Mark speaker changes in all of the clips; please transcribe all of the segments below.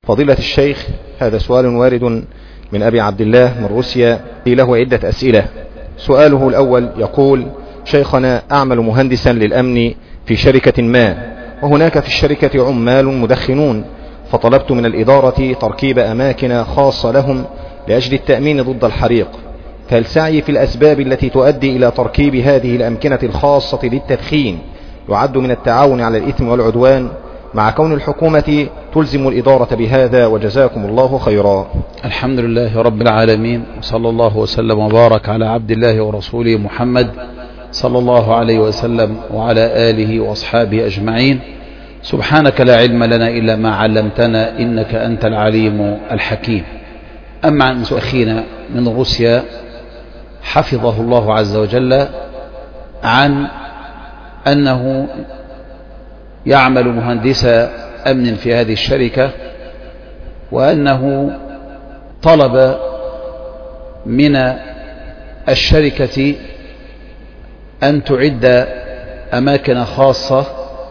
Speaker 1: فضيلة الشيخ، هذا سؤال وارد من أبي عبد الله من روسيا، له عدة أسئلة. سؤاله الأول يقول: شيخنا، أعمل مهندسا للأمن في شركة ما، وهناك في الشركة عمال مدخنون، فطلبت من الإدارة تركيب أماكن خاصة لهم لأجل التأمين ضد الحريق، فهل سعي في الأسباب التي تؤدي إلى تركيب هذه الأمكنة الخاصة للتدخين يعد من التعاون على الإثم والعدوان، مع كون الحكومة تلزم الإدارة بهذا؟ وجزاكم الله خيرا.
Speaker 2: الحمد لله رب العالمين، وصلى الله وسلم وبارك على عبد الله ورسوله محمد صلى الله عليه وسلم وعلى آله وأصحابه أجمعين. سبحانك لا علم لنا إلا ما علمتنا، إنك أنت العليم الحكيم. أما عن أخينا من روسيا حفظه الله عز وجل عن أنه يعمل مهندس أمن في هذه الشركة، وأنه طلب من الشركة أن تعد أماكن خاصة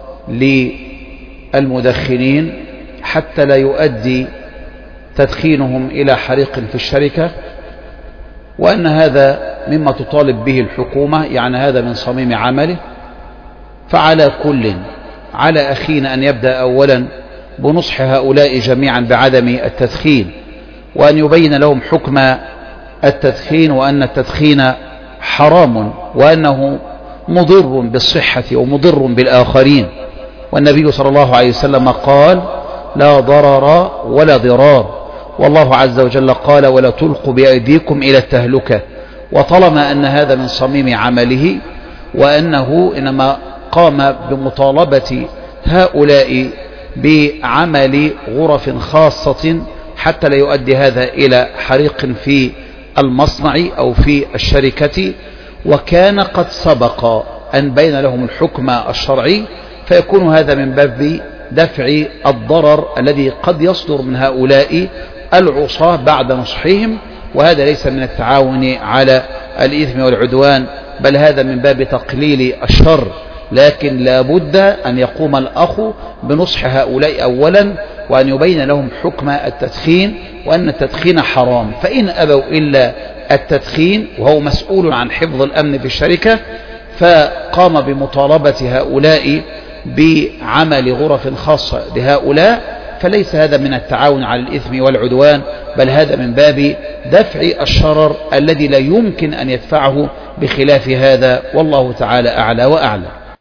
Speaker 2: للمدخنين حتى لا يؤدي تدخينهم إلى حريق في الشركة، وأن هذا مما تطالب به الحكومة، يعني هذا من صميم عمله. فعلى كل على أخينا أن يبدأ أولا بنصح هؤلاء جميعا بعدم التدخين، وأن يبين لهم حكم التدخين، وأن التدخين حرام، وأنه مضر بالصحة ومضر بالآخرين. والنبي صلى الله عليه وسلم قال: لا ضرر ولا ضرار، والله عز وجل قال: ولا تلقوا بأيديكم إلى التهلكة. وطالما أن هذا من صميم عمله، وأنه إنما قام بمطالبة هؤلاء بعمل غرف خاصة حتى لا يؤدي هذا إلى حريق في المصنع أو في الشركة، وكان قد سبق أن بين لهم الحكم الشرعي، فيكون هذا من باب دفع الضرر الذي قد يصدر من هؤلاء العصاة بعد نصحهم، وهذا ليس من التعاون على الإثم والعدوان، بل هذا من باب تقليل الشر. لكن لا بد أن يقوم الأخ بنصح هؤلاء أولا، وأن يبين لهم حكم التدخين، وأن التدخين حرام. فإن أبوا إلا التدخين، وهو مسؤول عن حفظ الأمن في الشركة، فقام بمطالبة هؤلاء بعمل غرف خاصة لهؤلاء، فليس هذا من التعاون على الإثم والعدوان، بل هذا من باب دفع الشرر الذي لا يمكن أن يدفعه بخلاف هذا، والله تعالى أعلى وأعلى.